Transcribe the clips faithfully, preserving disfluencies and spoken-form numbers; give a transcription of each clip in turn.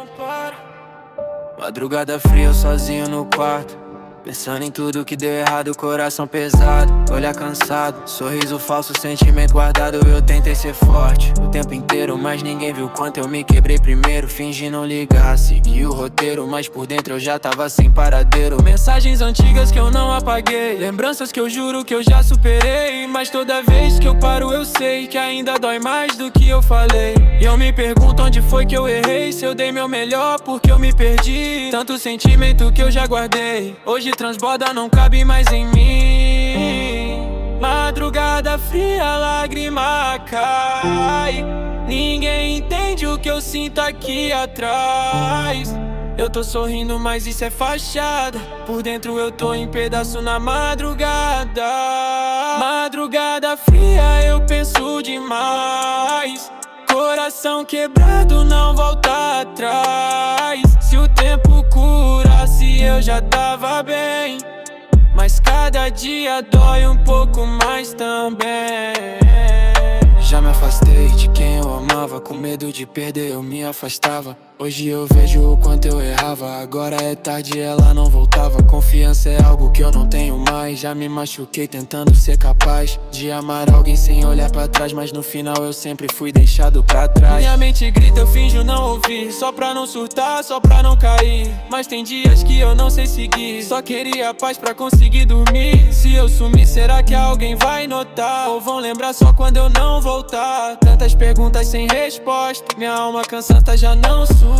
para. Madrugada fria, eu sozinho no quarto, pensando em tudo que deu errado, coração pesado, olhar cansado, sorriso falso, sentimento guardado. Eu tentei ser forte o tempo inteiro, mas ninguém viu quanto eu me quebrei primeiro. Fingi não ligar, segui o roteiro, mas por dentro eu já tava sem paradeiro. Mensagens antigas que eu não apaguei, lembranças que eu juro que eu já superei, mas toda vez que eu paro eu sei que ainda dói mais do que eu falei. E eu me pergunto onde foi que eu errei, se eu dei meu melhor porque eu me perdi. Tanto sentimento que eu já guardei, hoje transborda, não cabe mais em mim. Madrugada fria, lágrima cai, ninguém entende o que eu sinto aqui atrás. Eu tô sorrindo, mas isso é fachada, por dentro eu tô em pedaço na madrugada. Madrugada fria, eu penso demais, coração quebrado, não volta atrás. Se o tempo curasse eu já tava bem, mas cada dia dói um pouco mais também. Já me afastei de quem eu amava, com medo de perder eu me afastava. Hoje eu vejo o quanto eu errava, agora é tarde, ela não voltava. Confiança é algo que eu não tenho mais, já me machuquei tentando ser capaz de amar alguém sem olhar pra trás, mas no final eu sempre fui deixado pra trás. Minha mente grita, eu finjo não ouvir, só pra não surtar, só pra não cair. Mas tem dias que eu não sei seguir, só queria paz pra conseguir dormir. Se eu sumir, será que alguém vai notar? Ou vão lembrar só quando eu não voltar? Tantas perguntas sem resposta, minha alma cansada já não suporta.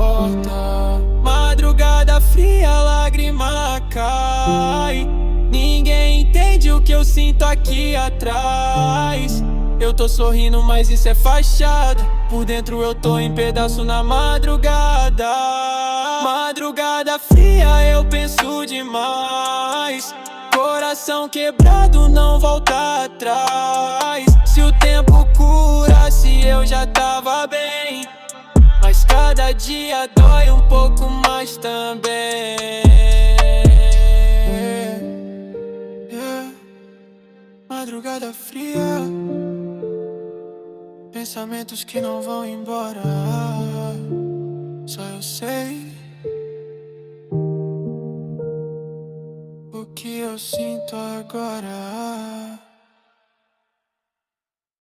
Madrugada fria, lágrima cai, ninguém entende o que eu sinto aqui atrás. Eu tô sorrindo, mas isso é fachada, por dentro eu tô em pedaço na madrugada. Madrugada fria, eu penso demais, coração quebrado, não volta atrás. Se o tempo curasse eu já tava bem, mas cada dia dói um pouco mais também. Yeah. Madrugada fria, pensamentos que não vão embora, só eu sei o que eu sinto agora.